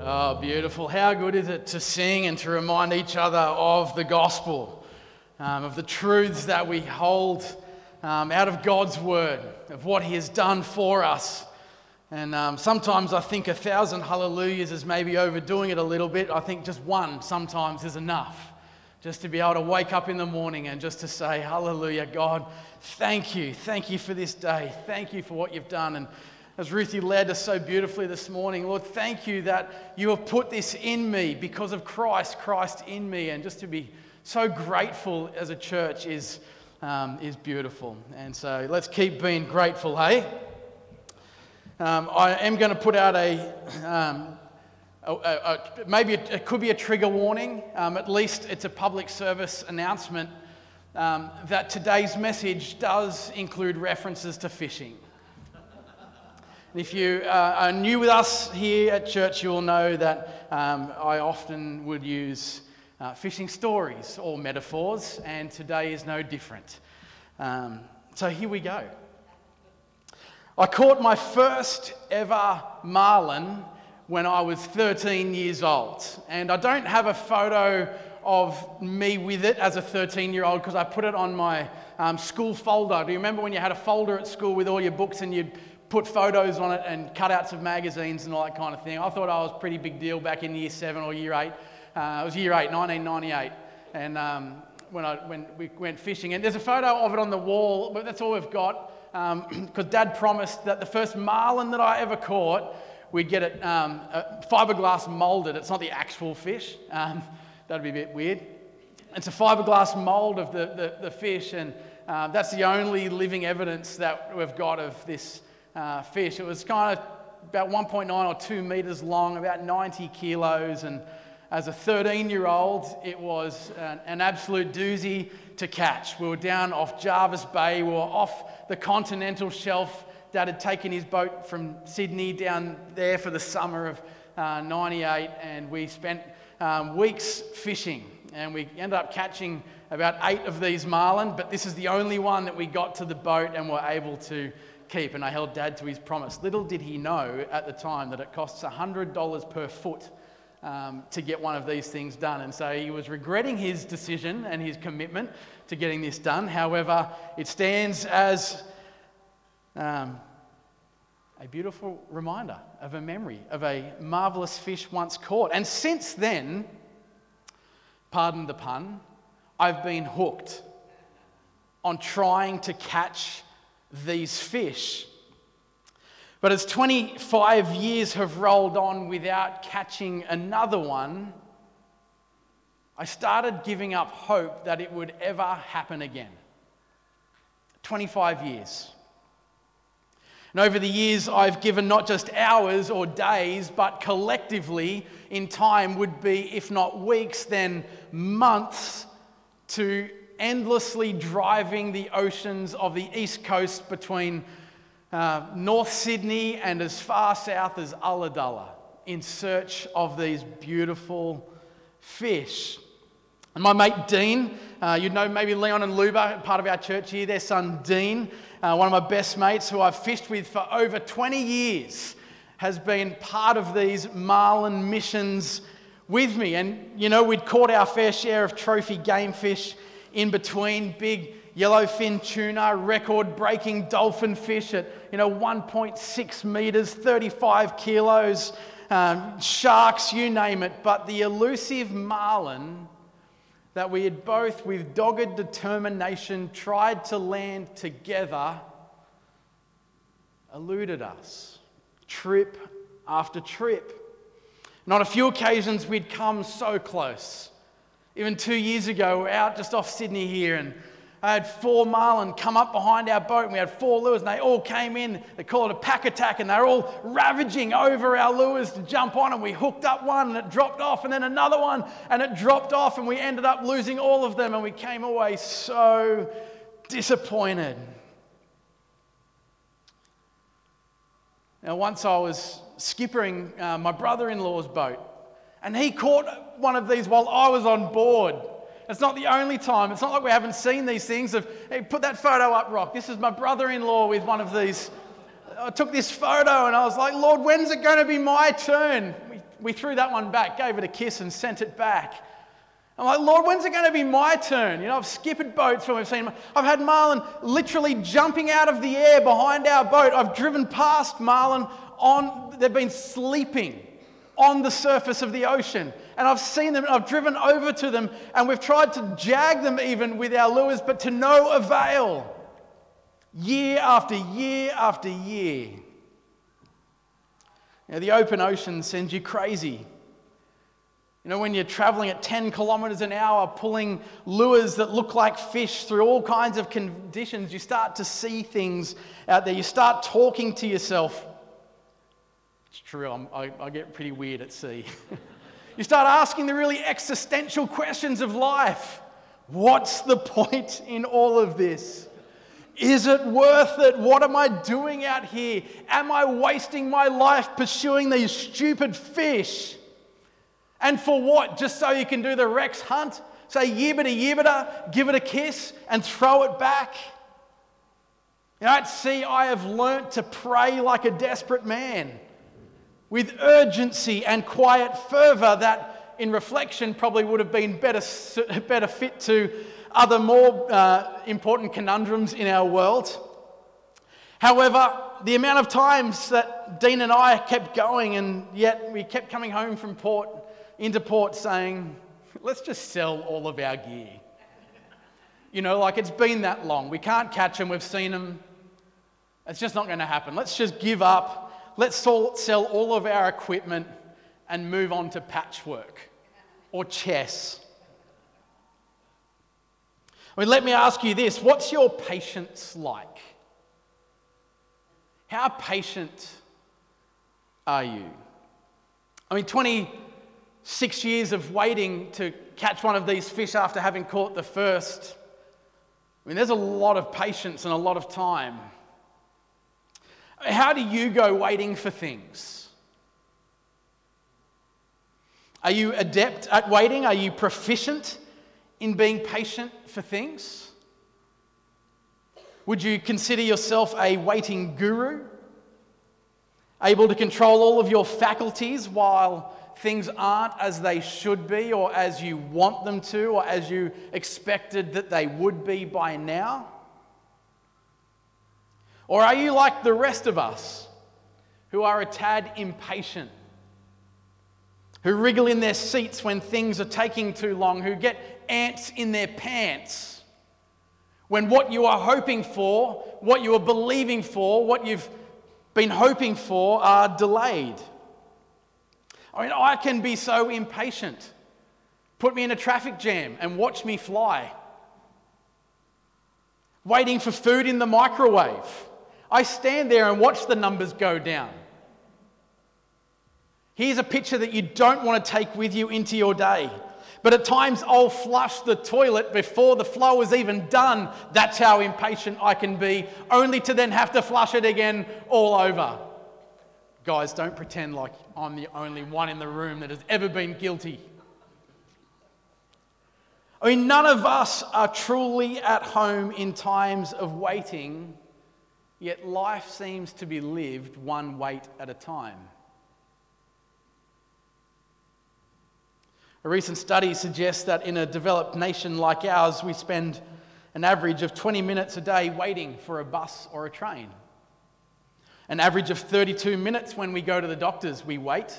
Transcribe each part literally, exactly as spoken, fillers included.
Oh, beautiful. How good is it to sing and to remind each other of the gospel, um, of the truths that we hold um, out of God's word, of what he has done for us. And um, sometimes I think a thousand hallelujahs is maybe overdoing it a little bit. I think just one sometimes is enough. Just to be able to wake up in the morning and just to say, hallelujah, God, thank you. Thank you for this day. Thank you for what you've done. And as Ruthie led us so beautifully this morning, Lord, thank you that you have put this in me because of Christ, Christ in me. And just to be so grateful as a church is, um, is beautiful. And so let's keep being grateful, hey? Um, I am going to put out a... Um, Uh, uh, maybe it, it could be a trigger warning. Um, at least it's a public service announcement um, that today's message does include references to fishing. And if you uh, are new with us here at church, you'll know that um, I often would use uh, fishing stories or metaphors, and today is no different. Um, so here we go. I caught my first ever marlin when I was thirteen years old. And I don't have a photo of me with it as a thirteen-year-old because I put it on my um, school folder. Do you remember when you had a folder at school with all your books and you'd put photos on it and cutouts of magazines and all that kind of thing? I thought I was a pretty big deal back in year seven or year eight. Uh, it was year eight, nineteen ninety-eight. And um, when, I, when we went fishing. And there's a photo of it on the wall, but that's all we've got because um, Dad promised that the first marlin that I ever caught, we'd get it um, uh, fiberglass molded. It's not the actual fish. Um, that'd be a bit weird. It's a fiberglass mold of the, the, the fish, and uh, that's the only living evidence that we've got of this uh, fish. It was kind of about one point nine or two metres long, about ninety kilos, and as a thirteen-year-old, it was an, an absolute doozy to catch. We were down off Jarvis Bay. We were off the continental shelf. Dad had taken his boat from Sydney down there for the summer of uh, ninety-eight, and we spent um, weeks fishing, and we ended up catching about eight of these marlin, but this is the only one that we got to the boat and were able to keep, and I held Dad to his promise. Little did he know at the time that it costs one hundred dollars per foot um, to get one of these things done, and so he was regretting his decision and his commitment to getting this done. However, it stands as Um, a beautiful reminder of a memory of a marvellous fish once caught. And since then, pardon the pun, I've been hooked on trying to catch these fish. But as twenty-five years have rolled on without catching another one, I started giving up hope that it would ever happen again. twenty-five years. And over the years, I've given not just hours or days, but collectively in time would be, if not weeks, then months, to endlessly driving the oceans of the east coast between uh, North Sydney and as far south as Ulladulla in search of these beautiful fish. And my mate Dean, uh, you'd know maybe Leon and Luba, part of our church here, their son Dean, uh, one of my best mates who I've fished with for over twenty years, has been part of these marlin missions with me. And, you know, we'd caught our fair share of trophy game fish in between, big yellowfin tuna, record-breaking dolphin fish at, you know, one point six metres, thirty-five kilos, um, sharks, you name it. But the elusive marlin that we had both, with dogged determination, tried to land together, eluded us, trip after trip. And on a few occasions, we'd come so close. Even two years ago, we were out just off Sydney here, and I had four marlin come up behind our boat, and we had four lures, and they all came in. They call it a pack attack, and they're all ravaging over our lures to jump on, and we hooked up one, and it dropped off, and then another one, and it dropped off, and we ended up losing all of them, and we came away so disappointed. Now, once I was skippering uh, my brother-in-law's boat, and he caught one of these while I was on board. It's not the only time. It's not like we haven't seen these things. Of, hey, put that photo up, Rock. This is my brother-in-law with one of these. I took this photo and I was like, Lord, when's it going to be my turn? We we threw that one back, gave it a kiss and sent it back. I'm like, Lord, when's it going to be my turn? You know, I've skippered boats when we've seen them. I've had marlin literally jumping out of the air behind our boat. I've driven past marlin on, they've been sleeping on the surface of the ocean. And I've seen them, I've driven over to them, and we've tried to jag them even with our lures, but to no avail. Year after year after year. You know, the open ocean sends you crazy. You know, when you're traveling at ten kilometers an hour, pulling lures that look like fish through all kinds of conditions, you start to see things out there. You start talking to yourself. It's true, I'm, I, I get pretty weird at sea. You start asking the really existential questions of life. What's the point in all of this? Is it worth it? What am I doing out here? Am I wasting my life pursuing these stupid fish? And for what? Just so you can do the Rex Hunt? Say yibbida yibbida, give it a kiss and throw it back? You know, at sea I have learnt to pray like a desperate man, with urgency and quiet fervour that in reflection probably would have been better, better fit to other more uh, important conundrums in our world. However, the amount of times that Dean and I kept going, and yet we kept coming home from port, into port saying, let's just sell all of our gear. You know, like it's been that long. We can't catch them. We've seen them. It's just not going to happen. Let's just give up. Let's sell all of our equipment and move on to patchwork or chess. I mean, let me ask you this. What's your patience like? How patient are you? I mean, twenty-six years of waiting to catch one of these fish after having caught the first. I mean, there's a lot of patience and a lot of time. How do you go waiting for things? Are you adept at waiting? Are you proficient in being patient for things? Would you consider yourself a waiting guru? Able to control all of your faculties while things aren't as they should be, or as you want them to, or as you expected that they would be by now? Or are you like the rest of us, who are a tad impatient, who wriggle in their seats when things are taking too long, who get ants in their pants when what you are hoping for, what you are believing for, what you've been hoping for are delayed? I mean, I can be so impatient. Put me in a traffic jam and watch me fly. Waiting for food in the microwave. I stand there and watch the numbers go down. Here's a picture that you don't want to take with you into your day. But at times I'll flush the toilet before the flow is even done. That's how impatient I can be, only to then have to flush it again all over. Guys, don't pretend like I'm the only one in the room that has ever been guilty. I mean, none of us are truly at home in times of waiting, yet life seems to be lived one wait at a time. A recent study suggests that in a developed nation like ours, we spend an average of twenty minutes a day waiting for a bus or a train. An average of thirty-two minutes when we go to the doctors, we wait.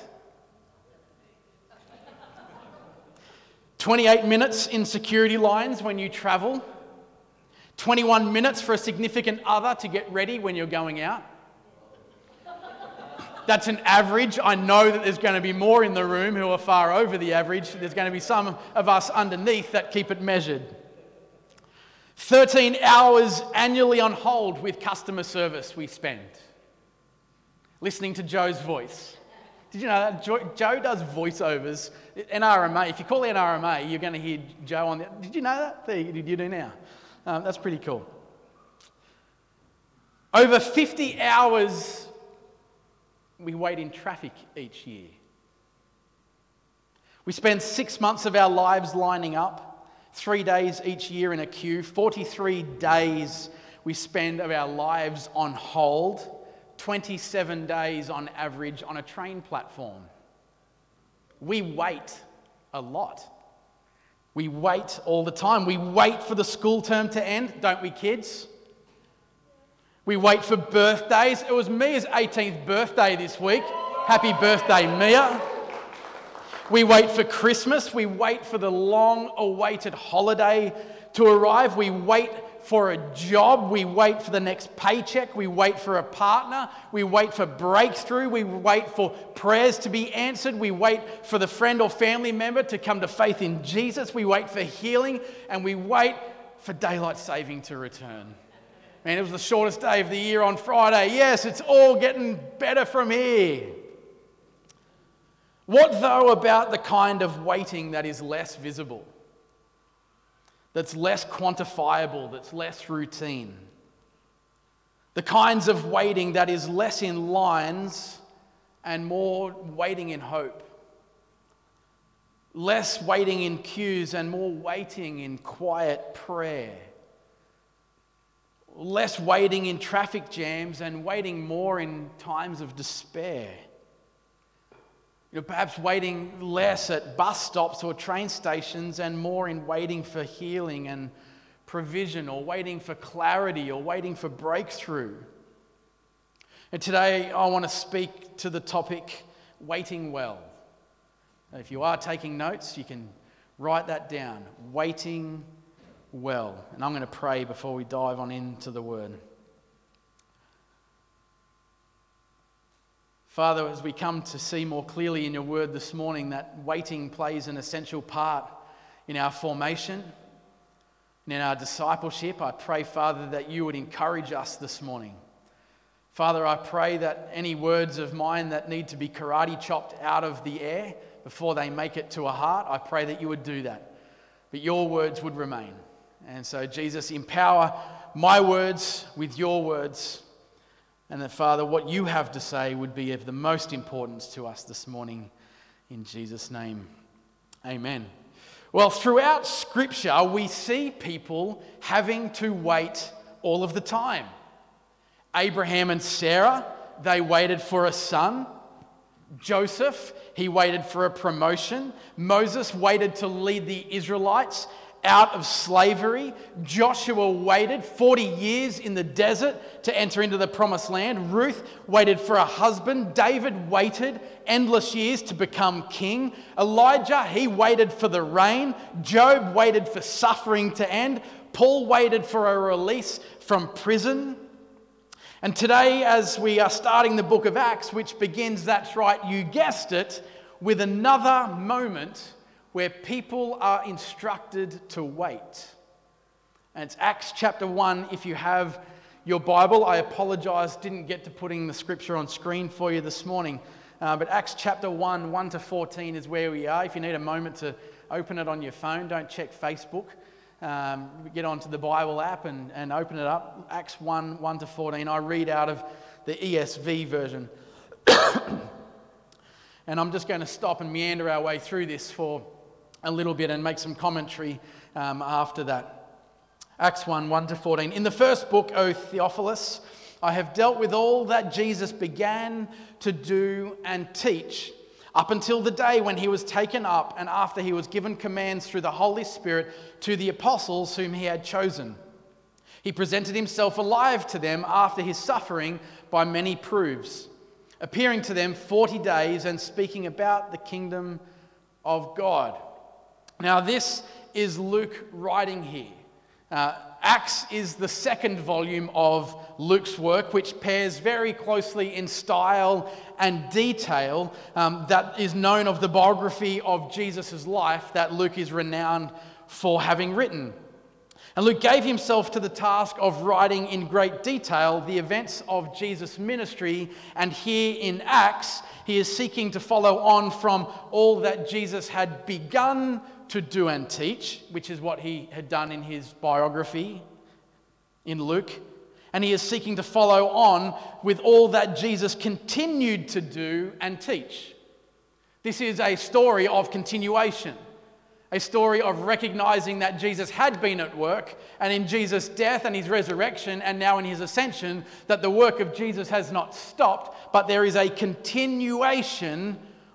twenty-eight minutes in security lines when you travel. twenty-one minutes for a significant other to get ready when you're going out. That's an average. I know that there's going to be more in the room who are far over the average. There's going to be some of us underneath that keep it measured. thirteen hours annually on hold with customer service we spend. Listening to Joe's voice. Did you know that Joe, Joe does voiceovers? N R M A. If you call the N R M A, you're going to hear Joe on the... Did you know that? There, you, you do now. Um, that's pretty cool. Over fifty hours we wait in traffic each year. We spend six months of our lives lining up, three days each year in a queue, forty-three days we spend of our lives on hold, twenty-seven days on average on a train platform. we wait a lot. We wait all the time. We wait for the school term to end, don't we, kids? We wait for birthdays. It was Mia's eighteenth birthday this week. Happy birthday, Mia. We wait for Christmas. We wait for the long-awaited holiday to arrive. We wait for a job. We wait for the next paycheck. We wait for a partner. We wait for breakthrough. We wait for prayers to be answered. We wait for the friend or family member to come to faith in Jesus. We wait for healing, and we wait for daylight saving to return. Man, it was the shortest day of the year on Friday. Yes, it's all getting better from here. What, though, about the kind of waiting that is less visible, that's less quantifiable, that's less routine? The kinds of waiting that is less in lines and more waiting in hope. Less waiting in queues and more waiting in quiet prayer. Less waiting in traffic jams and waiting more in times of despair. You know, perhaps waiting less at bus stops or train stations and more in waiting for healing and provision, or waiting for clarity, or waiting for breakthrough. And today I want to speak to the topic, waiting well. If you are taking notes, you can write that down, waiting well. And I'm going to pray before we dive on into the word. Father, as we come to see more clearly in your word this morning that waiting plays an essential part in our formation and in our discipleship, I pray, Father, that you would encourage us this morning. Father, I pray that any words of mine that need to be karate chopped out of the air before they make it to a heart, I pray that you would do that, but your words would remain. And so, Jesus, empower my words with your words. And that, Father, what you have to say would be of the most importance to us this morning. In Jesus' name, amen. Well, throughout Scripture, we see people having to wait all of the time. Abraham and Sarah, they waited for a son. Joseph, he waited for a promotion. Moses waited to lead the Israelites out of slavery. Joshua waited forty years in the desert to enter into the promised land. Ruth waited for a husband. David waited endless years to become king. Elijah, he waited for the rain. Job waited for suffering to end. Paul waited for a release from prison. And today, as we are starting the book of Acts, which begins, that's right, you guessed it, with another moment where people are instructed to wait. And it's Acts chapter one. If you have your Bible, I apologize, didn't get to putting the scripture on screen for you this morning. Uh, but Acts chapter one, one to fourteen is where we are. If you need a moment to open it on your phone, don't check Facebook. Um, get onto the Bible app and, and open it up. Acts one, one to fourteen. I read out of the E S V version. And I'm just going to stop and meander our way through this for a little bit and make some commentary um, after that. Acts one, one to fourteen. In the first book, O Theophilus, I have dealt with all that Jesus began to do and teach up until the day when he was taken up and after he was given commands through the Holy Spirit to the apostles whom he had chosen. He presented himself alive to them after his suffering by many proofs, appearing to them forty days and speaking about the kingdom of God. Now, this is Luke writing here. Uh, Acts is the second volume of Luke's work, which pairs very closely in style and detail um, that is known of the biography of Jesus' life that Luke is renowned for having written. And Luke gave himself to the task of writing in great detail the events of Jesus' ministry, and here in Acts, he is seeking to follow on from all that Jesus had begun to do and teach, which is what he had done in his biography in Luke. And he is seeking to follow on with all that Jesus continued to do and teach. This is a story of continuation, a story of recognizing that Jesus had been at work, and in Jesus' death and his resurrection, and now in his ascension, that the work of Jesus has not stopped, but there is a continuation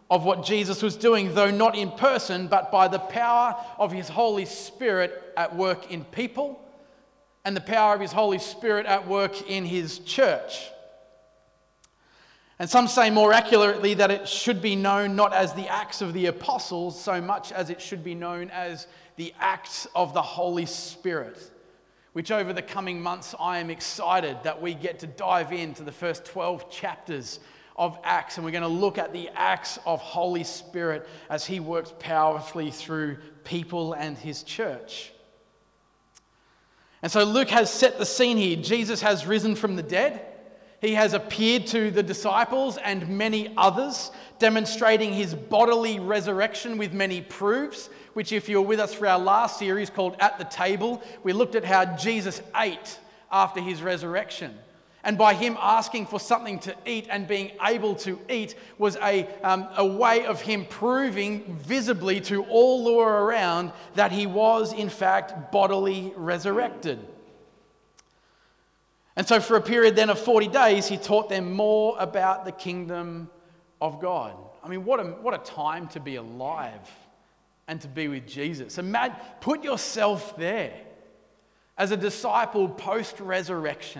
of what Jesus was doing, though not in person, but by the power of his Holy Spirit at work in people and the power of his Holy Spirit at work in his church. And some say more accurately that it should be known not as the Acts of the Apostles so much as it should be known as the Acts of the Holy Spirit, which over the coming months I am excited that we get to dive into the first twelve chapters of Acts, and we're going to look at the acts of Holy Spirit as he works powerfully through people and his church. And so Luke has set the scene here. Jesus has risen from the dead. He has appeared to the disciples and many others, demonstrating his bodily resurrection with many proofs, which if you were with us for our last series called At the Table, we looked at how Jesus ate after his resurrection. And by him asking for something to eat and being able to eat was a, um, a way of him proving visibly to all who were around that he was in fact bodily resurrected. And so for a period then of forty days, he taught them more about the kingdom of God. I mean, what a, what a time to be alive and to be with Jesus. Imagine, put yourself there as a disciple post-resurrection.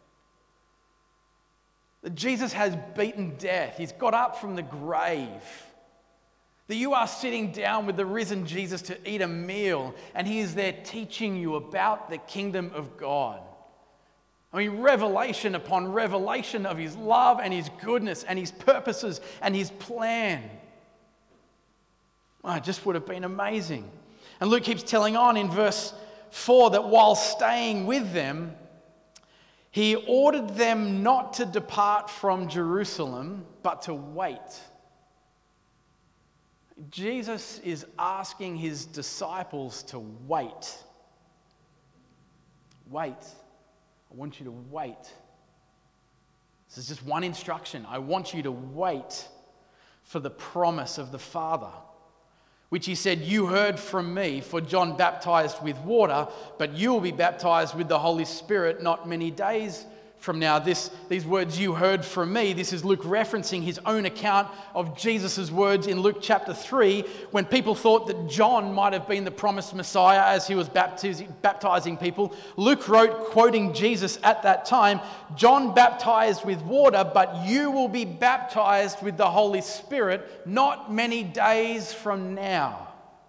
That Jesus has beaten death. He's got up from the grave. That you are sitting down with the risen Jesus to eat a meal, and he is there teaching you about the kingdom of God. I mean, revelation upon revelation of his love and his goodness and his purposes and his plan. Oh, it just would have been amazing. And Luke keeps telling on in verse four that while staying with them, he ordered them not to depart from Jerusalem, but to wait. Jesus is asking his disciples to wait. Wait. I want you to wait. This is just one instruction. I want you to wait for the promise of the Father, which he said, you heard from me, for John baptized with water, but you will be baptized with the Holy Spirit not many days from now. This, these words you heard from me, this is Luke referencing his own account of Jesus' words in Luke chapter three, when people thought that John might have been the promised Messiah as he was baptizing, baptizing people. Luke wrote, quoting Jesus at that time, John baptized with water, but you will be baptized with the Holy Spirit not many days from now.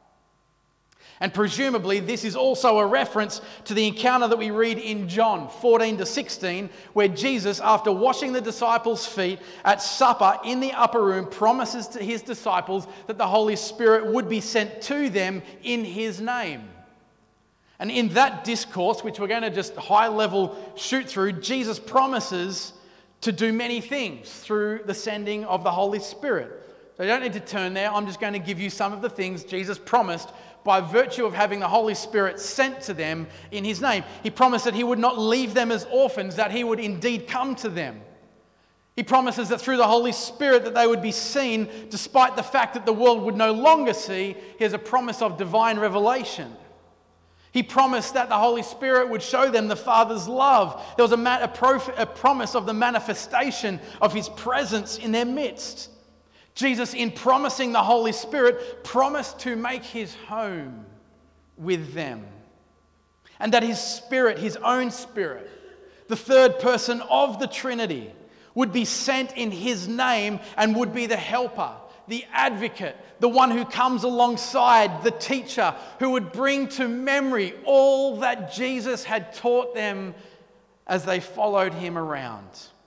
And presumably this is also a reference to the encounter that we read in John fourteen to sixteen, where Jesus, after washing the disciples' feet at supper in the upper room, promises to his disciples that the Holy Spirit would be sent to them in his name. And in that discourse, which we're going to just high level shoot through, Jesus promises to do many things through the sending of the Holy Spirit. So you don't need to turn there. I'm just going to give you some of the things Jesus promised by virtue of having the Holy Spirit sent to them in his name. He promised that he would not leave them as orphans, that he would indeed come to them. He promises that through the Holy Spirit that they would be seen despite the fact that the world would no longer see. Here's a promise of divine revelation. He promised that the Holy Spirit would show them the Father's love. There was a, ma- a, prof- a promise of the manifestation of his presence in their midst. Jesus, in promising the Holy Spirit, promised to make his home with them. And that his Spirit, his own Spirit, the third person of the Trinity, would be sent in his name and would be the helper, the advocate, the one who comes alongside, the teacher, who would bring to memory all that Jesus had taught them as they followed him around.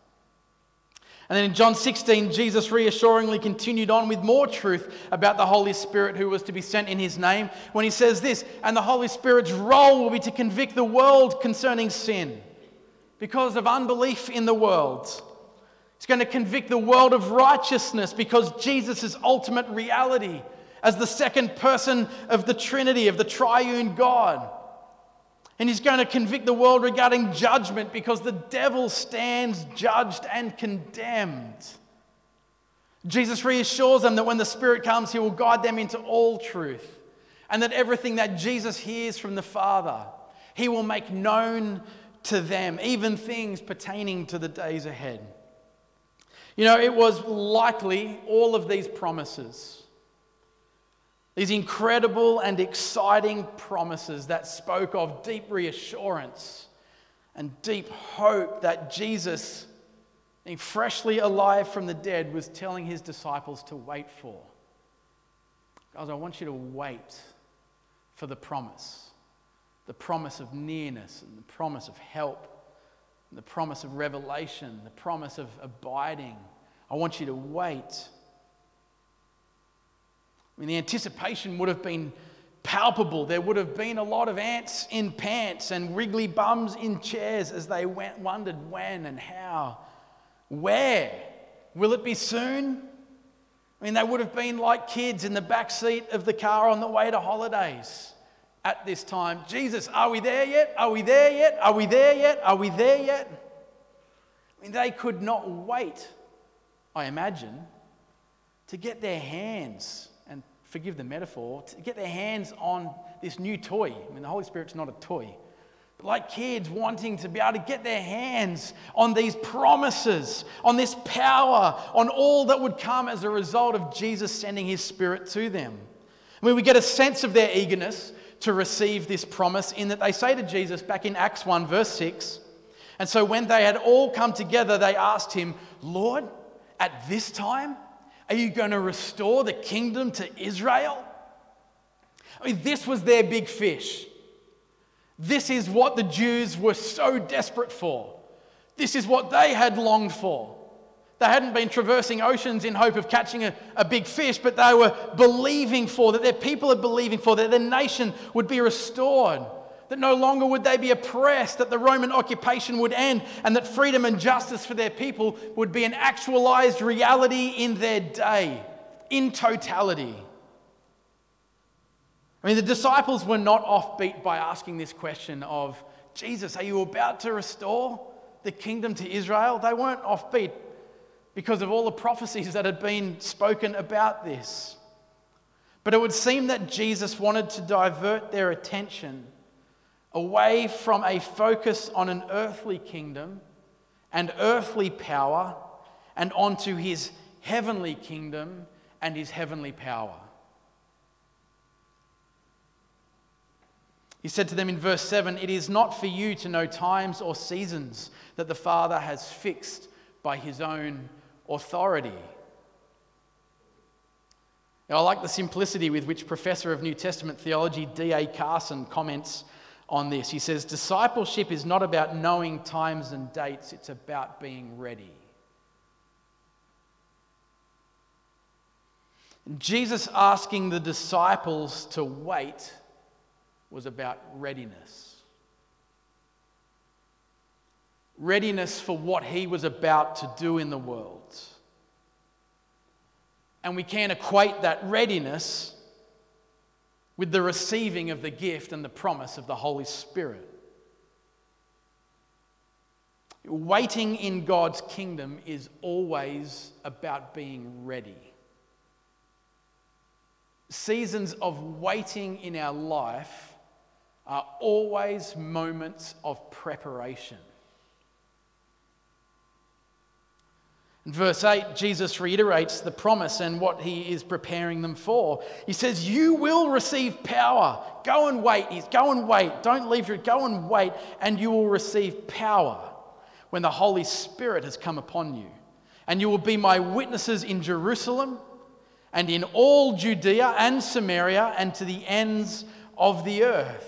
And then in John sixteen, Jesus reassuringly continued on with more truth about the Holy Spirit who was to be sent in his name when he says this, and the Holy Spirit's role will be to convict the world concerning sin because of unbelief in the world. He's going to convict the world of righteousness because Jesus' ultimate reality as the second person of the Trinity, of the triune God. And he's going to convict the world regarding judgment because the devil stands judged and condemned. Jesus reassures them that when the Spirit comes, he will guide them into all truth, and that everything that Jesus hears from the Father, he will make known to them, even things pertaining to the days ahead. You know, it was likely all of these promises, these incredible and exciting promises that spoke of deep reassurance and deep hope that Jesus, being freshly alive from the dead, was telling his disciples to wait for. Guys, I want you to wait for the promise, the promise of nearness and the promise of help, and the promise of revelation, the promise of abiding. I want you to wait. I mean, the anticipation would have been palpable. There would have been a lot of ants in pants and wriggly bums in chairs as they went, wondered when and how. Where? Will it be soon? I mean, they would have been like kids in the back seat of the car on the way to holidays at this time. Jesus, are we there yet? Are we there yet? Are we there yet? Are we there yet? I mean, they could not wait, I imagine, to get their hands, and forgive the metaphor, to get their hands on this new toy. I mean, the Holy Spirit's not a toy. But like kids wanting to be able to get their hands on these promises, on this power, on all that would come as a result of Jesus sending his Spirit to them. I mean, we get a sense of their eagerness to receive this promise in that they say to Jesus back in Acts one verse six, and so when they had all come together, they asked him, Lord, at this time, are you going to restore the kingdom to Israel? I mean, this was their big fish. This is what the Jews were so desperate for. This is what they had longed for. They hadn't been traversing oceans in hope of catching a, a big fish, but they were believing for, that their people are believing for, that their nation would be restored, that no longer would they be oppressed, that the Roman occupation would end, and that freedom and justice for their people would be an actualized reality in their day, in totality. I mean, the disciples were not offbeat by asking this question of, Jesus, are you about to restore the kingdom to Israel? They weren't offbeat because of all the prophecies that had been spoken about this. But it would seem that Jesus wanted to divert their attention away from a focus on an earthly kingdom and earthly power and onto his heavenly kingdom and his heavenly power. He said to them in verse seven, it is not for you to know times or seasons that the Father has fixed by his own authority. Now, I like the simplicity with which Professor of New Testament Theology D A Carson comments on this. He says, discipleship is not about knowing times and dates, it's about being ready. Jesus asking the disciples to wait was about readiness. Readiness for what he was about to do in the world. And we can equate that readiness with the receiving of the gift and the promise of the Holy Spirit. Waiting in God's kingdom is always about being ready. Seasons of waiting in our life are always moments of preparation. In verse eight, Jesus reiterates the promise and what he is preparing them for. He says, you will receive power. Go and wait. He's go and wait. Don't leave your, go and wait, and you will receive power when the Holy Spirit has come upon you. And you will be my witnesses in Jerusalem and in all Judea and Samaria and to the ends of the earth.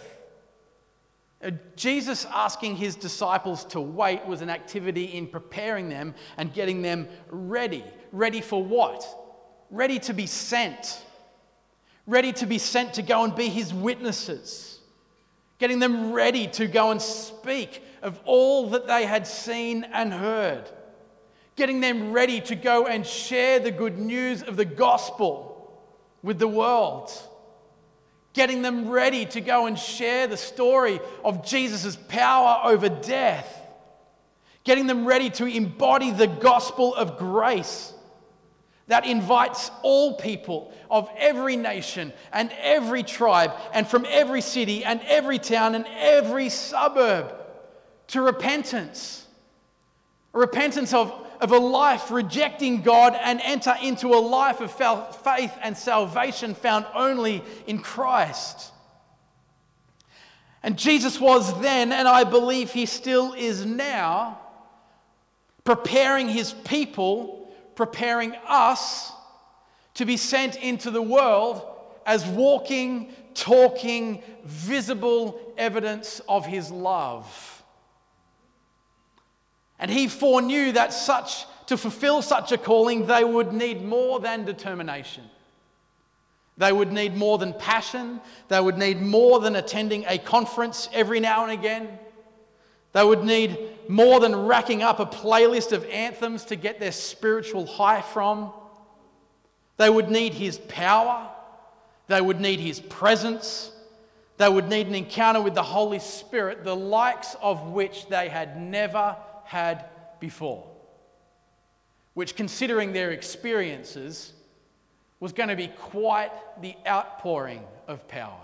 Jesus asking his disciples to wait was an activity in preparing them and getting them ready. Ready for what? Ready to be sent. Ready to be sent to go and be his witnesses. Getting them ready to go and speak of all that they had seen and heard. Getting them ready to go and share the good news of the gospel with the world. Getting them ready to go and share the story of Jesus' power over death. Getting them ready to embody the gospel of grace that invites all people of every nation and every tribe and from every city and every town and every suburb to repentance. A repentance of, of a life rejecting God and enter into a life of faith and salvation found only in Christ. And Jesus was then, and I believe he still is now, preparing his people, preparing us to be sent into the world as walking, talking, visible evidence of his love. And he foreknew that such to fulfill such a calling, they would need more than determination. They would need more than passion. They would need more than attending a conference every now and again. They would need more than racking up a playlist of anthems to get their spiritual high from. They would need his power. They would need his presence. They would need an encounter with the Holy Spirit, the likes of which they had never had before. Which, considering their experiences, was going to be quite the outpouring of power.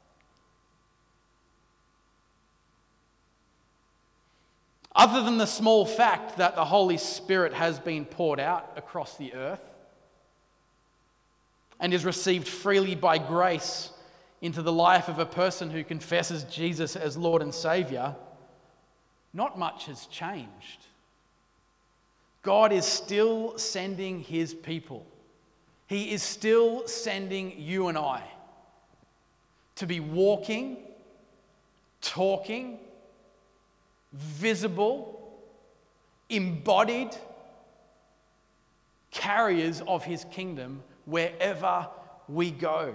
Other than the small fact that the Holy Spirit has been poured out across the earth and is received freely by grace into the life of a person who confesses Jesus as Lord and Saviour, not much has changed. God is still sending his people. He is still sending you and I to be walking, talking, visible, embodied carriers of his kingdom wherever we go.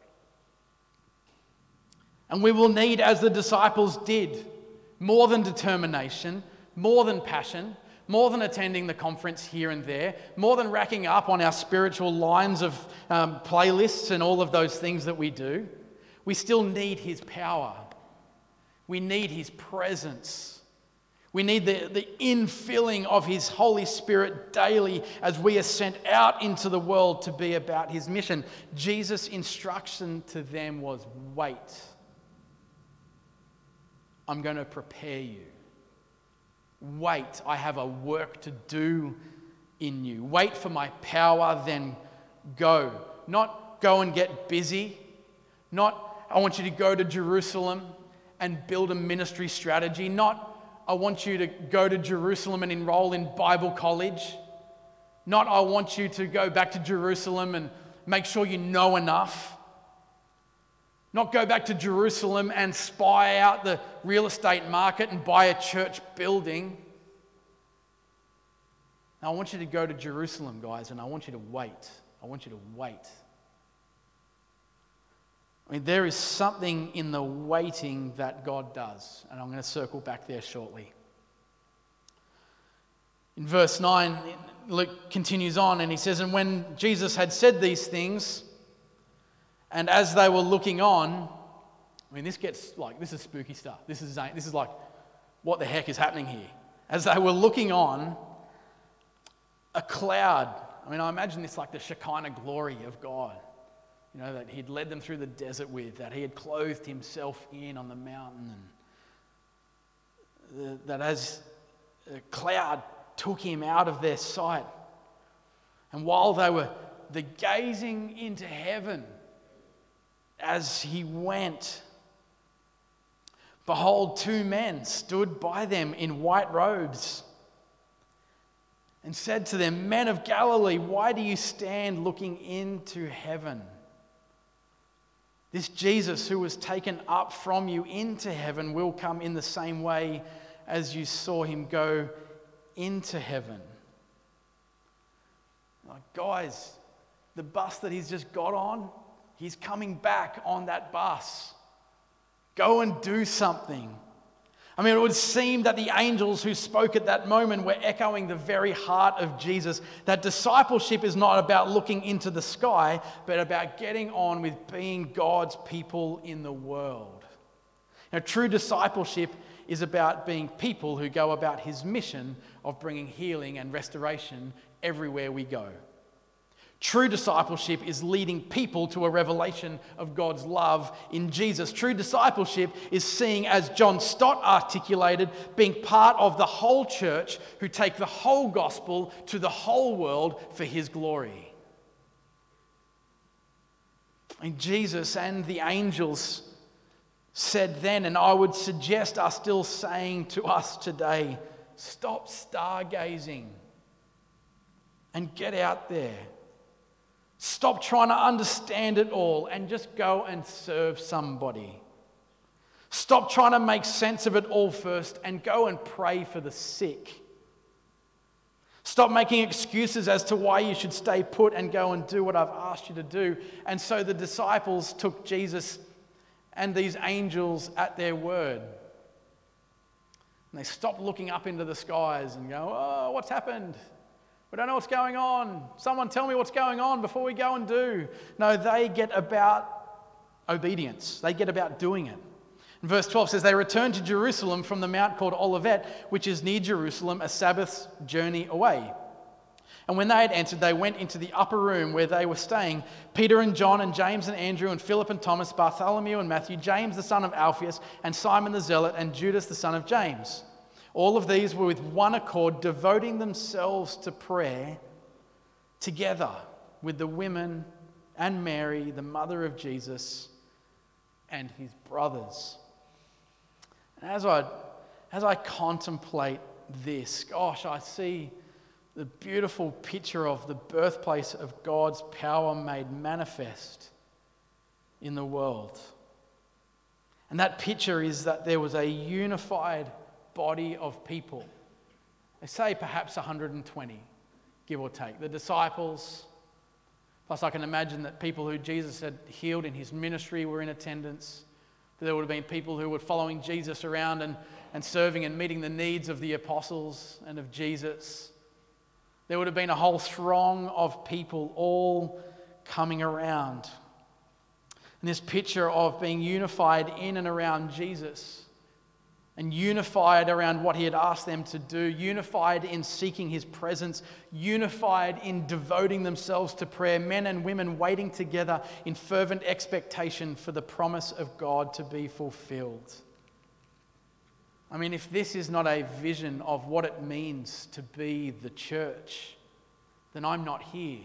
And we will need, as the disciples did, more than determination, more than passion, more than attending the conference here and there, more than racking up on our spiritual lines of um, playlists and all of those things that we do. We still need his power. We need his presence. We need the, the infilling of his Holy Spirit daily as we are sent out into the world to be about his mission. Jesus' instruction to them was, wait. I'm going to prepare you. Wait, I have a work to do in you. Wait for my power, then go. Not go and get busy. Not, I want you to go to Jerusalem and build a ministry strategy. Not, I want you to go to Jerusalem and enroll in Bible college. Not, I want you to go back to Jerusalem and make sure you know enough. Not go back to Jerusalem and spy out the real estate market and buy a church building. Now, I want you to go to Jerusalem, guys, and I want you to wait. I want you to wait. I mean, there is something in the waiting that God does, and I'm going to circle back there shortly. In verse nine, Luke continues on, and he says, "And when Jesus had said these things, and as they were looking on," I mean, this gets like, this is spooky stuff. This is, this is like, what the heck is happening here? As they were looking on, a cloud, I mean, I imagine this like the Shekinah glory of God, you know, that he'd led them through the desert with, that he had clothed himself in on the mountain, and that as a cloud took him out of their sight. And while they were the gazing into heaven, as he went, behold, two men stood by them in white robes and said to them, "Men of Galilee, why do you stand looking into heaven? This Jesus who was taken up from you into heaven will come in the same way as you saw him go into heaven." Like, guys, the bus that he's just got on, he's coming back on that bus. Go and do something. I mean, it would seem that the angels who spoke at that moment were echoing the very heart of Jesus, that discipleship is not about looking into the sky, but about getting on with being God's people in the world. Now, true discipleship is about being people who go about his mission of bringing healing and restoration everywhere we go. True discipleship is leading people to a revelation of God's love in Jesus. True discipleship is seeing, as John Stott articulated, being part of the whole church who take the whole gospel to the whole world for his glory. And Jesus and the angels said then, and I would suggest are still saying to us today, stop stargazing and get out there. Stop trying to understand it all and just go and serve somebody. Stop trying to make sense of it all first and go and pray for the sick. Stop making excuses as to why you should stay put and go and do what I've asked you to do. And so the disciples took Jesus and these angels at their word. And they stopped looking up into the skies and go, oh, what's happened? We don't know what's going on. Someone tell me what's going on before we go and do. No, they get about obedience. They get about doing it. And verse twelve says, they returned to Jerusalem from the mount called Olivet, which is near Jerusalem, a Sabbath's journey away. And when they had entered, they went into the upper room where they were staying. Peter and John and James and Andrew and Philip and Thomas, Bartholomew and Matthew, James the son of Alphaeus and Simon the Zealot and Judas the son of James. All of these were with one accord, devoting themselves to prayer together with the women and Mary, the mother of Jesus, and his brothers. And as I, as I contemplate this, gosh, I see the beautiful picture of the birthplace of God's power made manifest in the world. And that picture is that there was a unified body of people. They say perhaps one hundred twenty, give or take. The disciples, plus I can imagine that people who Jesus had healed in his ministry were in attendance. There would have been people who were following Jesus around and, and serving and meeting the needs of the apostles and of Jesus. There would have been a whole throng of people all coming around. And this picture of being unified in and around Jesus, and unified around what he had asked them to do, unified in seeking his presence, unified in devoting themselves to prayer, men and women waiting together in fervent expectation for the promise of God to be fulfilled. I mean, if this is not a vision of what it means to be the church, then I'm not here.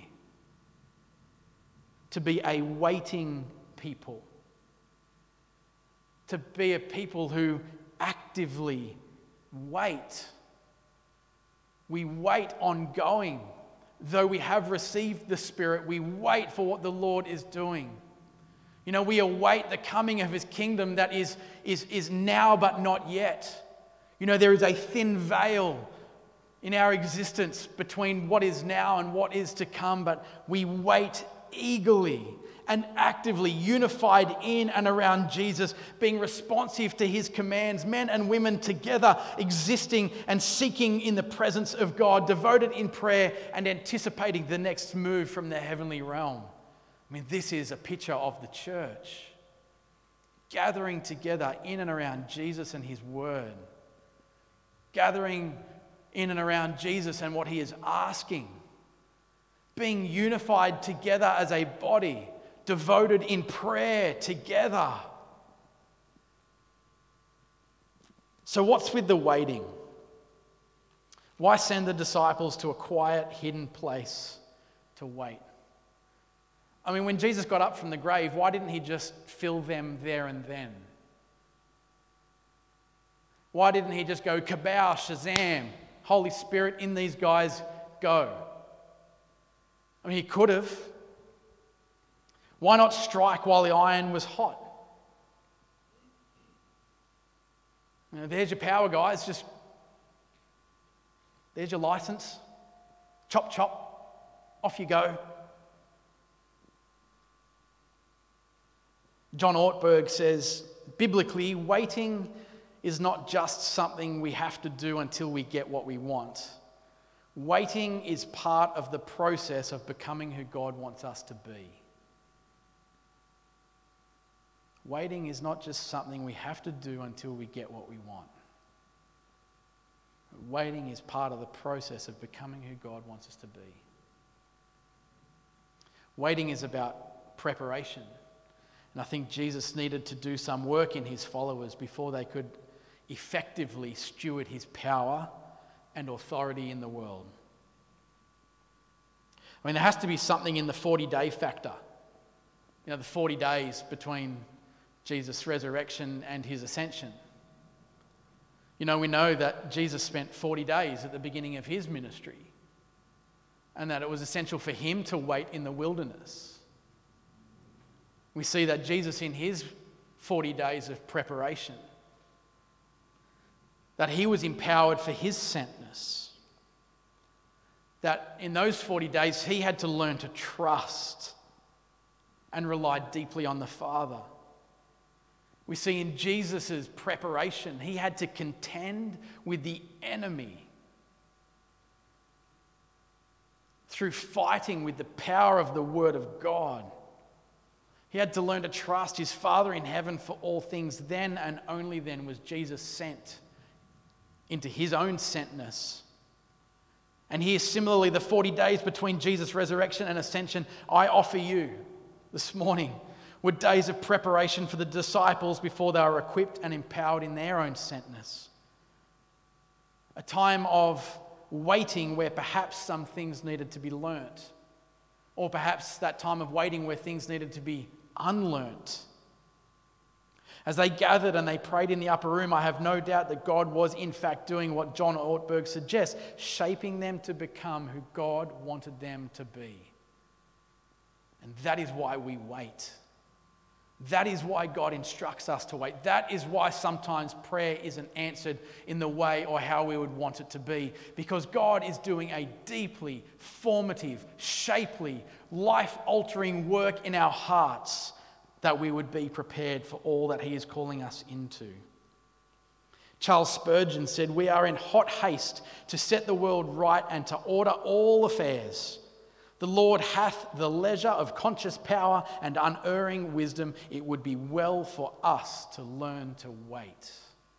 To be a waiting people. To be a people who actively wait. We wait ongoing. Though we have received the Spirit, we wait for what the Lord is doing. You know, we await the coming of his kingdom that is, is, is now but not yet. You know, there is a thin veil in our existence between what is now and what is to come, but we wait eagerly and actively, unified in and around Jesus, being responsive to his commands, men and women together, existing and seeking in the presence of God, devoted in prayer and anticipating the next move from the heavenly realm. I mean, this is a picture of the church, gathering together in and around Jesus and his word, gathering in and around Jesus and what he is asking, being unified together as a body, devoted in prayer together. So what's with the waiting? Why send the disciples to a quiet, hidden place to wait? I mean, when Jesus got up from the grave, why didn't he just fill them there and then? Why didn't he just go, kabow, shazam, Holy Spirit in these guys, go? I mean, he could have. Why not strike while the iron was hot? You know, there's your power, guys. Just there's your license. Chop, chop. Off you go. John Ortberg says, biblically, waiting is not just something we have to do until we get what we want. Waiting is part of the process of becoming who God wants us to be. Waiting is not just something we have to do until we get what we want. Waiting is part of the process of becoming who God wants us to be. Waiting is about preparation. And I think Jesus needed to do some work in his followers before they could effectively steward his power and authority in the world. I mean, there has to be something in the forty-day factor. You know, the forty days between Jesus' resurrection and his ascension. You know, we know that Jesus spent forty days at the beginning of his ministry, and that it was essential for him to wait in the wilderness. We see that Jesus, in his forty days of preparation, that he was empowered for his sentness. That in those forty days, he had to learn to trust and rely deeply on the Father. We see in Jesus' preparation, he had to contend with the enemy through fighting with the power of the Word of God. He had to learn to trust his Father in heaven for all things. Then and only then was Jesus sent into his own sentness. And here, similarly, the forty days between Jesus' resurrection and ascension, I offer you this morning, were days of preparation for the disciples before they were equipped and empowered in their own sentness. A time of waiting where perhaps some things needed to be learnt, or perhaps that time of waiting where things needed to be unlearnt. As they gathered and they prayed in the upper room, I have no doubt that God was in fact doing what John Ortberg suggests, shaping them to become who God wanted them to be. And that is why we wait. That is why God instructs us to wait. That is why sometimes prayer isn't answered in the way or how we would want it to be. Because God is doing a deeply formative, shapely, life-altering work in our hearts that we would be prepared for all that he is calling us into. Charles Spurgeon said, "We are in hot haste to set the world right and to order all affairs. The Lord hath the leisure of conscious power and unerring wisdom. It would be well for us to learn to wait."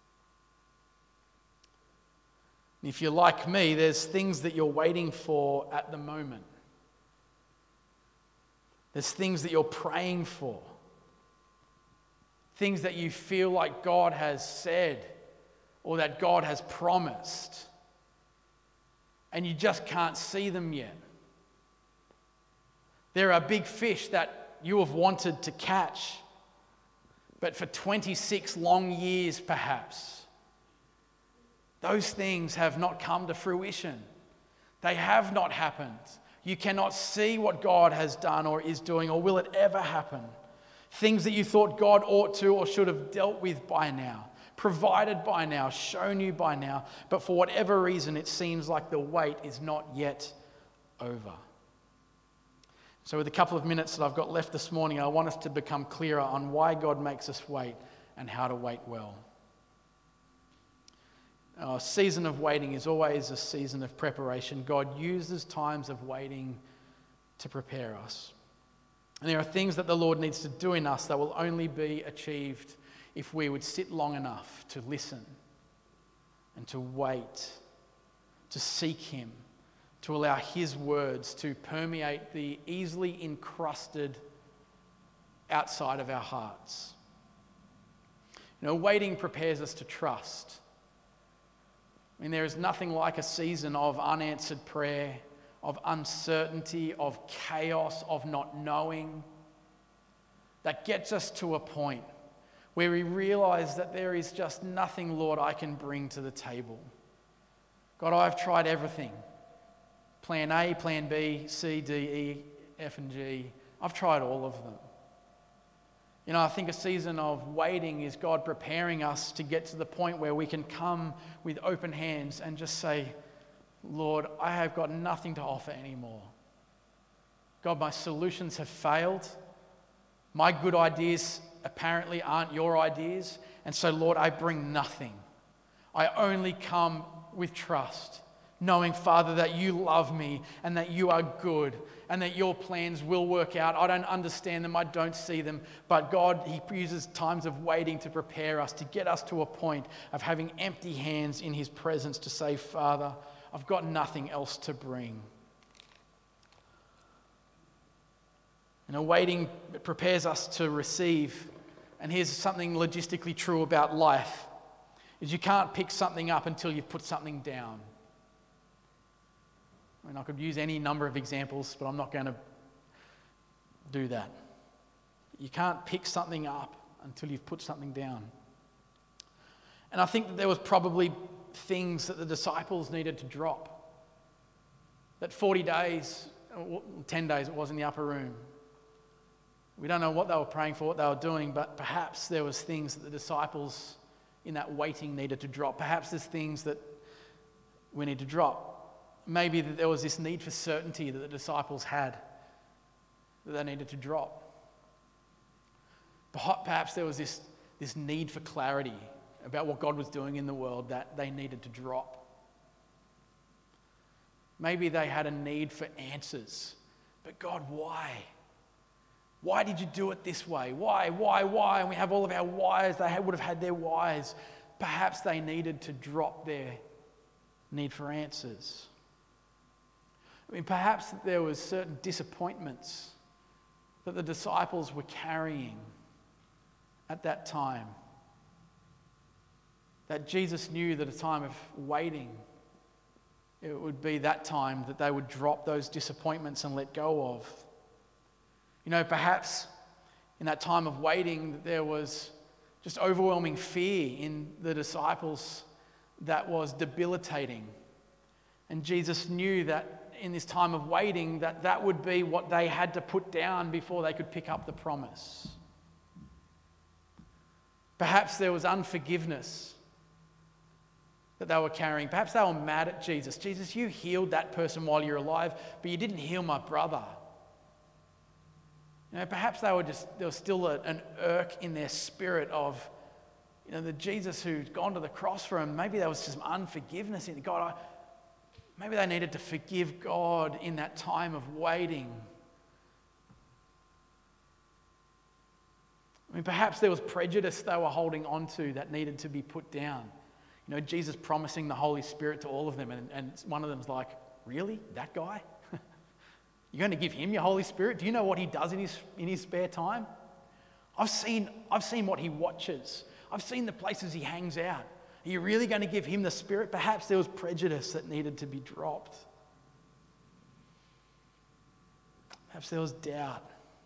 If you're like me, there's things that you're waiting for at the moment. There's things that you're praying for. Things that you feel like God has said or that God has promised. And you just can't see them yet. There are big fish that you have wanted to catch, but for twenty-six long years perhaps, those things have not come to fruition. They have not happened. You cannot see what God has done or is doing, or will it ever happen. Things that you thought God ought to or should have dealt with by now, provided by now, shown you by now, but for whatever reason it seems like the wait is not yet over. So with a couple of minutes that I've got left this morning, I want us to become clearer on why God makes us wait and how to wait well. A season of waiting is always a season of preparation. God uses times of waiting to prepare us. And there are things that the Lord needs to do in us that will only be achieved if we would sit long enough to listen and to wait, to seek him, to allow his words to permeate the easily encrusted outside of our hearts. You know, waiting prepares us to trust. I mean, there is nothing like a season of unanswered prayer, of uncertainty, of chaos, of not knowing, that gets us to a point where we realize that there is just nothing, Lord, I can bring to the table. God, I've tried everything. Plan A, plan B, C, D, E, F, and G. I've tried all of them. You know, I think a season of waiting is God preparing us to get to the point where we can come with open hands and just say, Lord, I have got nothing to offer anymore. God, my solutions have failed. My good ideas apparently aren't your ideas. And so, Lord, I bring nothing. I only come with trust, knowing, Father, that you love me and that you are good and that your plans will work out. I don't understand them. I don't see them. But God, he uses times of waiting to prepare us, to get us to a point of having empty hands in his presence to say, Father, I've got nothing else to bring. And a waiting prepares us to receive. And here's something logistically true about life, is you can't pick something up until you've put something down. I mean, I could use any number of examples, but I'm not going to do that. You can't pick something up until you've put something down. And I think that there was probably things that the disciples needed to drop. That forty days, ten days it was in the upper room. We don't know what they were praying for, what they were doing, but perhaps there was things that the disciples in that waiting needed to drop. Perhaps there's things that we need to drop. Maybe that there was this need for certainty that the disciples had that they needed to drop. Perhaps there was this, this need for clarity about what God was doing in the world that they needed to drop. Maybe they had a need for answers. But God, why? Why did you do it this way? Why, why, why? And we have all of our whys. They would have had their whys. Perhaps they needed to drop their need for answers. I mean, perhaps there was certain disappointments that the disciples were carrying at that time. That Jesus knew that a time of waiting, it would be that time that they would drop those disappointments and let go of. You know, perhaps in that time of waiting, there was just overwhelming fear in the disciples that was debilitating. And Jesus knew that in this time of waiting, that that would be what they had to put down before they could pick up the promise. Perhaps there was unforgiveness that they were carrying. Perhaps they were mad at Jesus. Jesus, you healed that person while you're alive, but you didn't heal my brother. You know, perhaps they were just, there was still a, an irk in their spirit of, you know, the Jesus who'd gone to the cross for them. Maybe there was some unforgiveness in God. I, maybe they needed to forgive God in that time of waiting. I mean, perhaps there was prejudice they were holding on to that needed to be put down. You know, Jesus promising the Holy Spirit to all of them, and, and one of them's like, really? That guy? You're going to give him your Holy Spirit? Do you know what he does in his in his spare time? I've seen, I've seen what he watches. I've seen the places he hangs out. Are you really going to give him the Spirit? Perhaps there was prejudice that needed to be dropped. Perhaps there was doubt.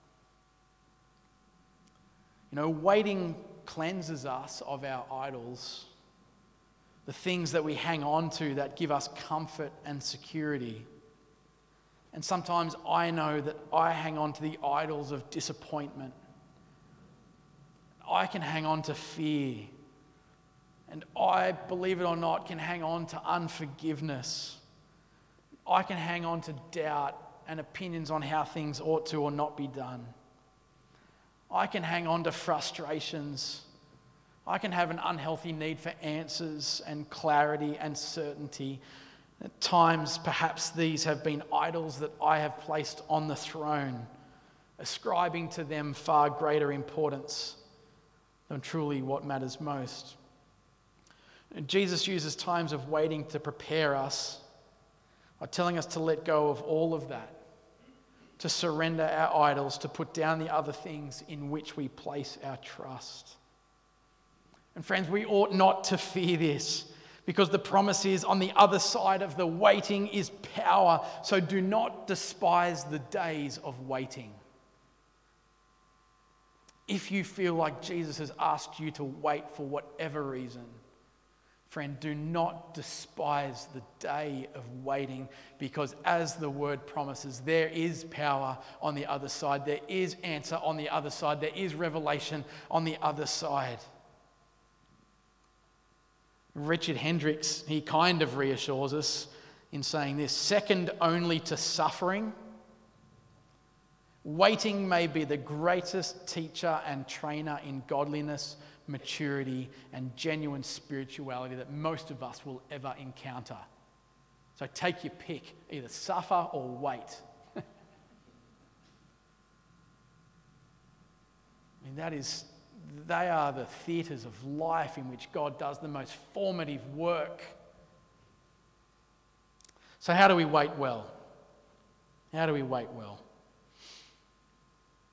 You know, waiting cleanses us of our idols, the things that we hang on to that give us comfort and security. And sometimes I know that I hang on to the idols of disappointment. I can hang on to fear. And I, believe it or not, can hang on to unforgiveness. I can hang on to doubt and opinions on how things ought to or not be done. I can hang on to frustrations. I can have an unhealthy need for answers and clarity and certainty. At times, perhaps these have been idols that I have placed on the throne, ascribing to them far greater importance than truly what matters most. And Jesus uses times of waiting to prepare us by telling us to let go of all of that, to surrender our idols, to put down the other things in which we place our trust. And friends, we ought not to fear this, because the promise is on the other side of the waiting is power. So do not despise the days of waiting. If you feel like Jesus has asked you to wait for whatever reason, friend, do not despise the day of waiting, because as the word promises, there is power on the other side. There is answer on the other side. There is revelation on the other side. Richard Hendricks, he kind of reassures us in saying this: second only to suffering, waiting may be the greatest teacher and trainer in godliness, maturity, and genuine spirituality that most of us will ever encounter. So take your pick, either suffer or wait. I mean, that is, they are the theatres of life in which God does the most formative work. So how do we wait well? How do we wait well?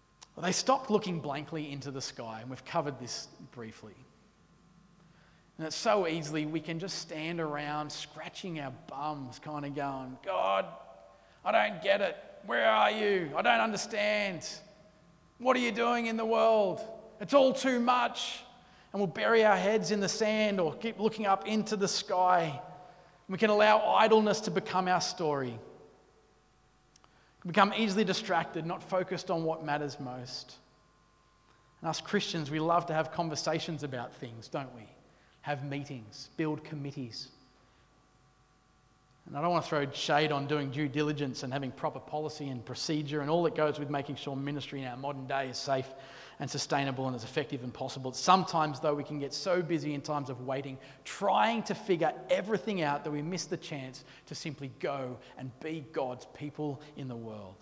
Well, they stopped looking blankly into the sky, and we've covered this briefly. And it's so easily we can just stand around scratching our bums, kind of going, God, I don't get it. Where are you? I don't understand. What are you doing in the world? It's all too much. And we'll bury our heads in the sand or keep looking up into the sky. We can allow idleness to become our story. Become easily distracted, not focused on what matters most. And us Christians, we love to have conversations about things, don't we? Have meetings, build committees. And I don't want to throw shade on doing due diligence and having proper policy and procedure and all that goes with making sure ministry in our modern day is safe and sustainable and as effective as possible. Sometimes, though, we can get so busy in times of waiting, trying to figure everything out, that we miss the chance to simply go and be God's people in the world.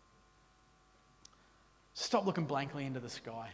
Stop looking blankly into the sky.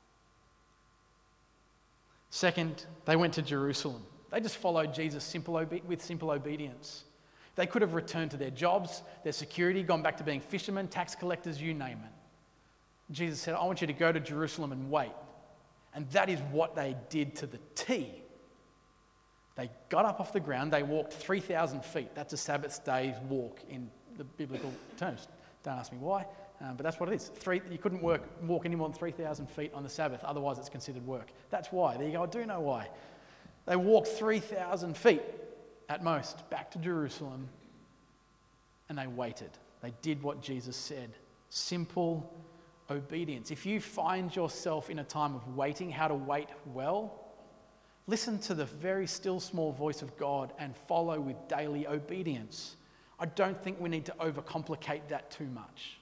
Second, they went to Jerusalem. They just followed Jesus simple obe- with simple obedience. They could have returned to their jobs, their security, gone back to being fishermen, tax collectors, you name it. Jesus said, I want you to go to Jerusalem and wait. And that is what they did to the T. They got up off the ground, they walked three thousand feet. That's a Sabbath day's walk in the biblical terms. Don't ask me why, um, but that's what it is. Three, you couldn't work, walk any more than three thousand feet on the Sabbath, otherwise it's considered work. That's why. There you go, I do know why. They walked three thousand feet at most back to Jerusalem, and they waited. They did what Jesus said. Simple obedience. If you find yourself in a time of waiting, how to wait well, listen to the very still small voice of God and follow with daily obedience. I don't think we need to overcomplicate that too much.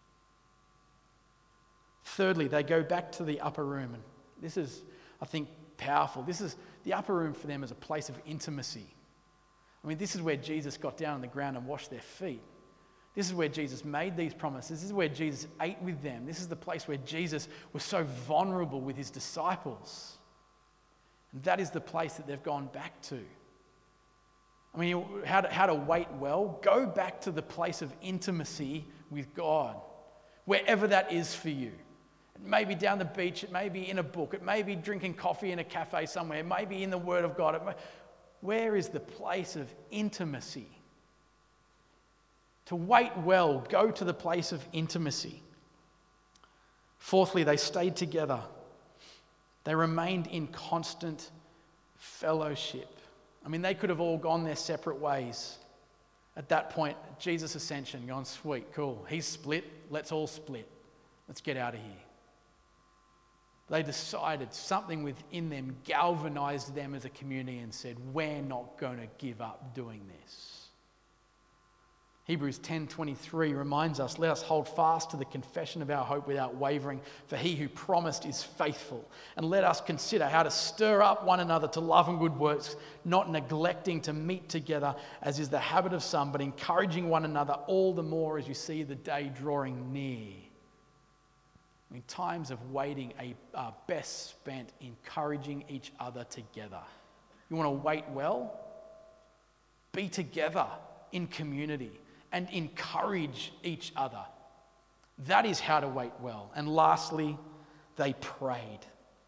Thirdly, they go back to the upper room. And this is, I think, powerful. This is the upper room for them as a place of intimacy. I mean, this is where Jesus got down on the ground and washed their feet. This is where Jesus made these promises. This is where Jesus ate with them. This is the place where Jesus was so vulnerable with his disciples. And that is the place that they've gone back to. I mean, how to, how to wait well? Go back to the place of intimacy with God, wherever that is for you. It may be down the beach, it may be in a book, it may be drinking coffee in a cafe somewhere, it may be in the Word of God. It may, where is the place of intimacy? To wait well, go to the place of intimacy. Fourthly, they stayed together. They remained in constant fellowship. I mean, they could have all gone their separate ways. At that point, Jesus' ascension, gone, sweet, cool. He's split, let's all split. Let's get out of here. They decided, something within them galvanized them as a community and said, we're not going to give up doing this. Hebrews ten twenty-three reminds us, let us hold fast to the confession of our hope without wavering, for he who promised is faithful. And let us consider how to stir up one another to love and good works, not neglecting to meet together, as is the habit of some, but encouraging one another all the more as you see the day drawing near. I mean, times of waiting are best spent encouraging each other together. You want to wait well? Be together in community and encourage each other. That is how to wait well. And lastly, they prayed.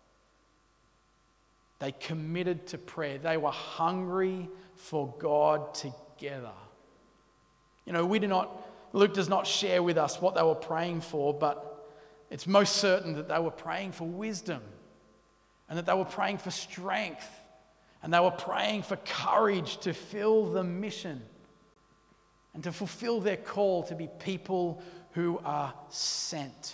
They committed to prayer. They were hungry for God together. You know, we do not, Luke does not share with us what they were praying for, but it's most certain that they were praying for wisdom and that they were praying for strength and they were praying for courage to fill the mission and to fulfill their call to be people who are sent.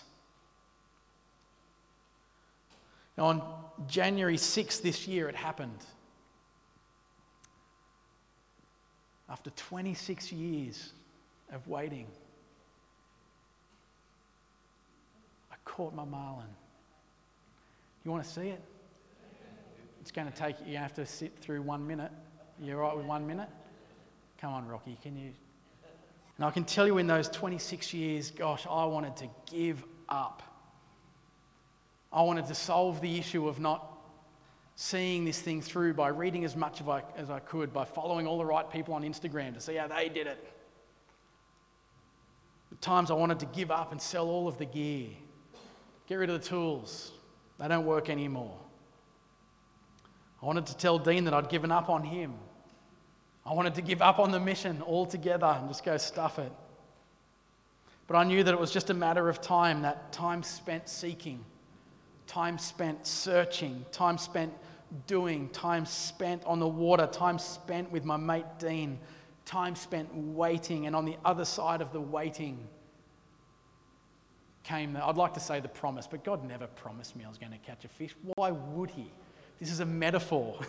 Now, on January sixth this year, it happened. After twenty-six years of waiting, I caught my marlin. You want to see it? It's going to take, you have to sit through one minute. You all right with one minute? Come on, Rocky, can you? And I can tell you in those twenty-six years, gosh, I wanted to give up. I wanted to solve the issue of not seeing this thing through by reading as much as I, as I could, by following all the right people on Instagram to see how they did it. At times I wanted to give up and sell all of the gear. Get rid of the tools. They don't work anymore. I wanted to tell Dean that I'd given up on him. I wanted to give up on the mission altogether and just go stuff it. But I knew that it was just a matter of time, that time spent seeking, time spent searching, time spent doing, time spent on the water, time spent with my mate Dean, time spent waiting. And on the other side of the waiting came, the, I'd like to say the promise, but God never promised me I was going to catch a fish. Why would he? This is a metaphor.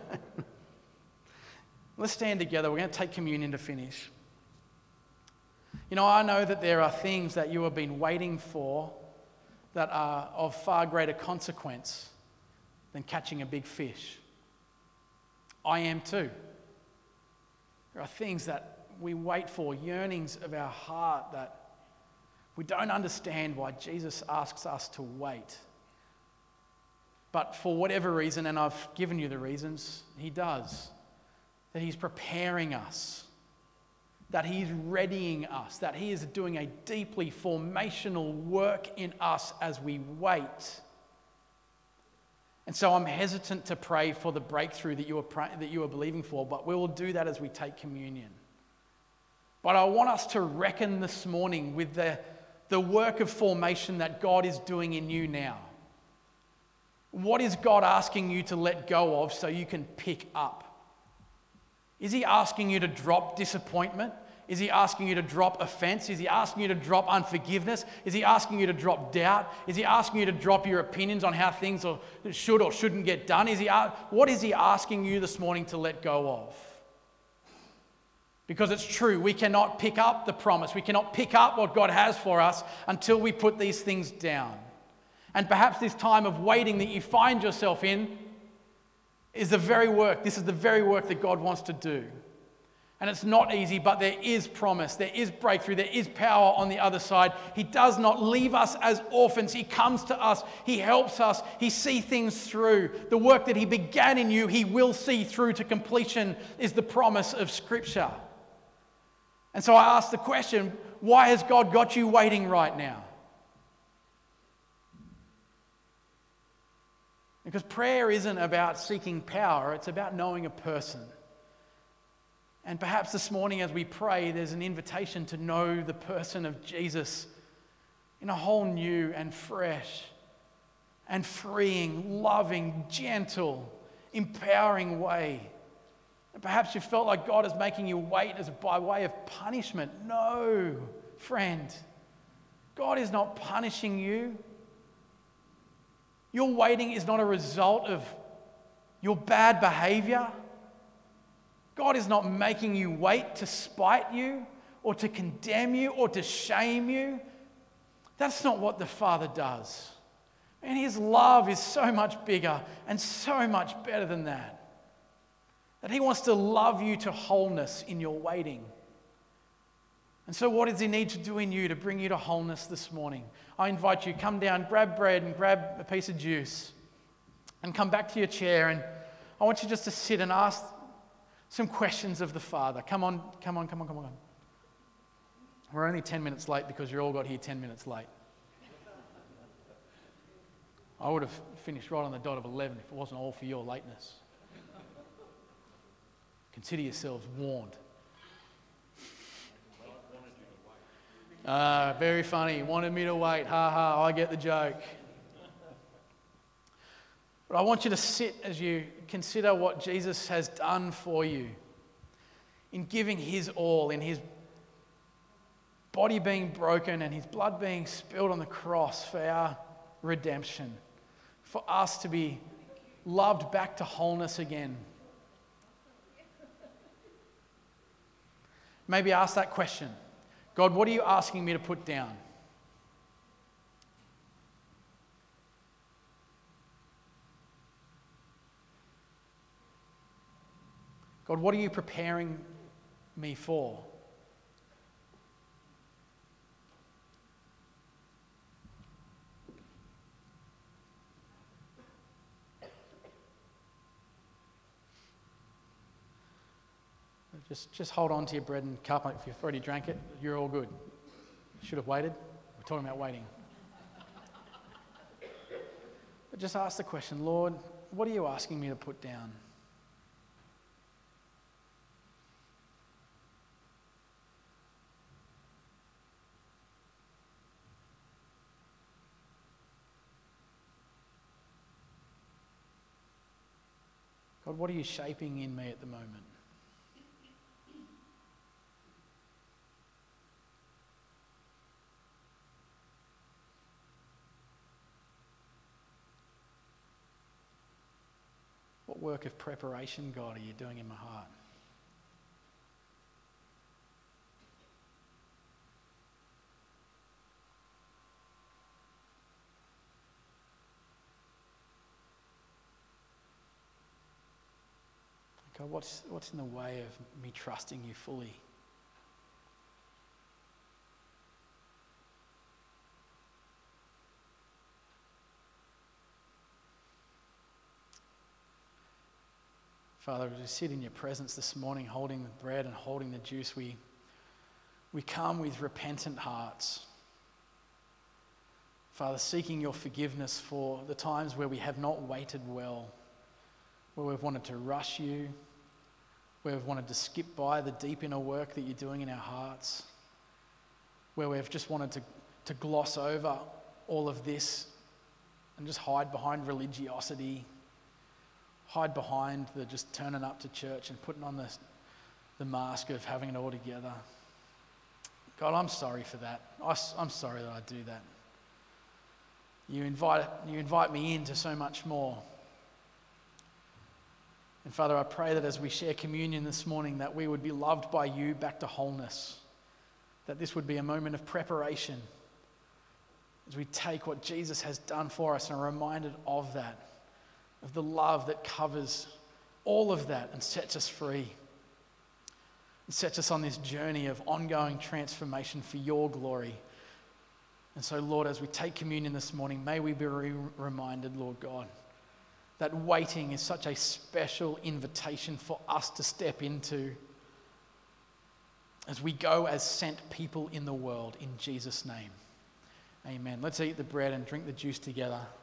Let's stand together. We're going to take communion to finish. You know, I know that there are things that you have been waiting for that are of far greater consequence than catching a big fish. I am too. There are things that we wait for, yearnings of our heart that we don't understand why Jesus asks us to wait. But for whatever reason, and I've given you the reasons, he does. That he's preparing us. That he's readying us. That he is doing a deeply formational work in us as we wait. And so I'm hesitant to pray for the breakthrough that you are pray- that you are believing for, but we will do that as we take communion. But I want us to reckon this morning with the, the work of formation that God is doing in you now. What is God asking you to let go of so you can pick up? Is he asking you to drop disappointment? Is he asking you to drop offense? Is he asking you to drop unforgiveness? Is he asking you to drop doubt? Is he asking you to drop your opinions on how things or should or shouldn't get done? Is he, what is he asking you this morning to let go of? Because it's true, we cannot pick up the promise. We cannot pick up what God has for us until we put these things down. And perhaps this time of waiting that you find yourself in is the very work, this is the very work that God wants to do. And it's not easy, but there is promise, there is breakthrough, there is power on the other side. He does not leave us as orphans. He comes to us, he helps us, he sees things through. The work that he began in you, he will see through to completion, is the promise of Scripture. And so I ask the question, why has God got you waiting right now? Because prayer isn't about seeking power, it's about knowing a person. And perhaps this morning as we pray, there's an invitation to know the person of Jesus in a whole new and fresh and freeing, loving, gentle, empowering way. And perhaps you felt like God is making you wait as by way of punishment. No, friend. God is not punishing you. Your waiting is not a result of your bad behavior. God is not making you wait to spite you or to condemn you or to shame you. That's not what the Father does. And his love is so much bigger and so much better than that. That he wants to love you to wholeness in your waiting. And so what does he need to do in you to bring you to wholeness this morning? I invite you, come down, grab bread and grab a piece of juice and come back to your chair, and I want you just to sit and ask some questions of the Father. Come on, come on, come on, come on. We're only ten minutes late because you all got here ten minutes late. I would have finished right on the dot of eleven if it wasn't all for your lateness. Consider yourselves warned. Ah, uh, very funny. Wanted me to wait. Ha ha, I get the joke. But I want you to sit as you consider what Jesus has done for you in giving his all, in his body being broken and his blood being spilled on the cross for our redemption, for us to be loved back to wholeness again. Maybe ask that question. God, what are you asking me to put down? God, what are you preparing me for? Just, just hold on to your bread and cup. If you've already drank it, you're all good. You should have waited. We're talking about waiting. just ask the question, Lord, what are you asking me to put down? God, what are you shaping in me at the moment? What work of preparation, God, are you doing in my heart? God, what's, what's in the way of me trusting you fully? Father, as we sit in your presence this morning, holding the bread and holding the juice, we, we come with repentant hearts. Father, seeking your forgiveness for the times where we have not waited well, where we've wanted to rush you, where we've wanted to skip by the deep inner work that you're doing in our hearts, where we've just wanted to, to gloss over all of this and just hide behind religiosity, hide behind the just turning up to church and putting on the, the mask of having it all together. God, I'm sorry for that. I, I'm sorry that I do that. You invite, you invite me into so much more. And Father, I pray that as we share communion this morning, that we would be loved by you back to wholeness, that this would be a moment of preparation as we take what Jesus has done for us and are reminded of that, of the love that covers all of that and sets us free. It sets us on this journey of ongoing transformation for your glory. And so, Lord, as we take communion this morning, may we be re- reminded, Lord God, that waiting is such a special invitation for us to step into as we go as sent people in the world, in Jesus' name. Amen. Let's eat the bread and drink the juice together.